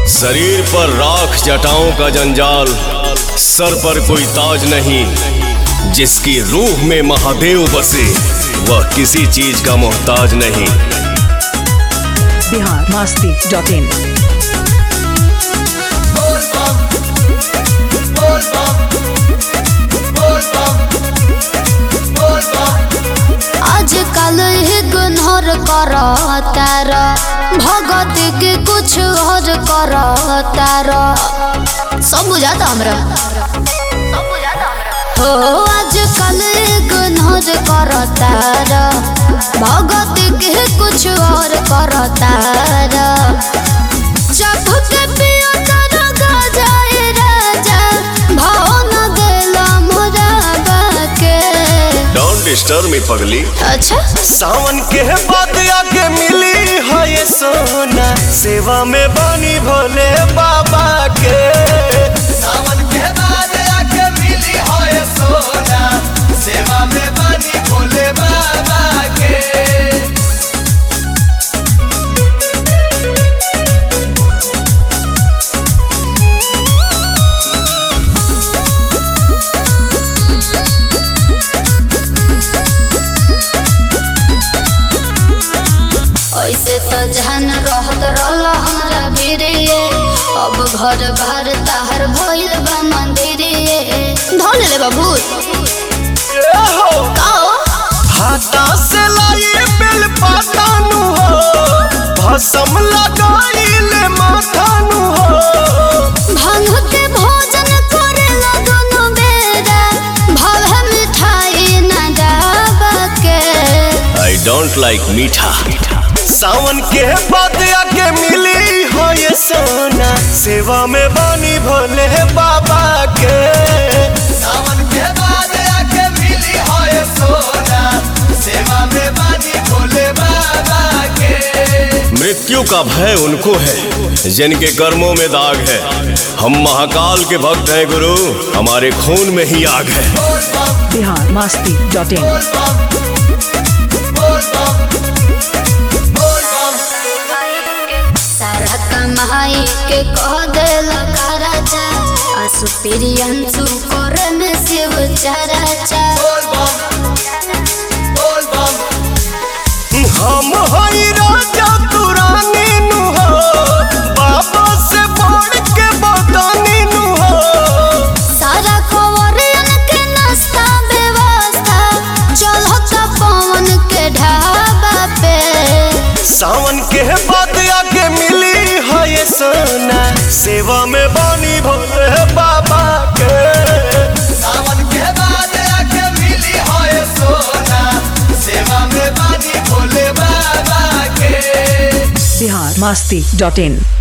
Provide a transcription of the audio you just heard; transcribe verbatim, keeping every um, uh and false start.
शरीर पर राख जटाओं का जंजाल, सर पर कोई ताज नहीं। जिसकी रूह में महादेव बसे वह किसी चीज का मोहताज नहीं। Bihar Masti dot in. आजकल इग्नोर करो तारा, भगत के कुछ और करो तारा। सब बुझाता हमरा हो। आजकल इग्नोर करो तारा, भगत के कुछ और करो तारा। जब के पियो तारा गजाए राजा, भाव न देला मोरा बाके। डोंट डिस्टर्ब मी पगली। अच्छा सावन के बाद आके मिली है ये सोना, सेवा में बानी भोले बाबा के। सावन के बाद आके मिली है ये सोना, सेवा में बानी भोले बाबा के। ऐसे तो जहन रहत रहल हमरा बिरिये, अब घर बार ताहर भइल बा मंदिरिये। ढोल ले बाबू काओ हाथा से लाई बेल पातानु हो, भस्म लगाइले माथानु हो। भांग के भोजन करेला दोनों बेरा, भाव मिठाई न डाबा के। आई डोंट लाइक मीठा। सावन के बाद आके मिली हो ये सोना, सेवा में बानी भोले बाबा के। सावन के बाद आके मिली है ये सोना, सेवा में बानी भोले बाबा के। मृत्यु का भय उनको है जिनके कर्मों में दाग है। हम महाकाल के भक्त हैं गुरु, हमारे खून में ही आग है। Bihar Masti dot in. सारा कमाई के कह देला कराचा, आसु पिरियंसु करे में शिव चराचा। हम हई राजा तू रानी नु हो, बाबा से बढ़ के बदानी नु हो। सारा खबरियन के नाश्ता व्यवस्था चलता पवन के ढाबा पे। सावन के बाद आके मिली है ये सोना, सेवा में बानी भोले बाबा के। सावन के बाद आके मिली है ये सोना, सेवा में बानी भोले बाबा के। बिहार मस्ती डॉट इन।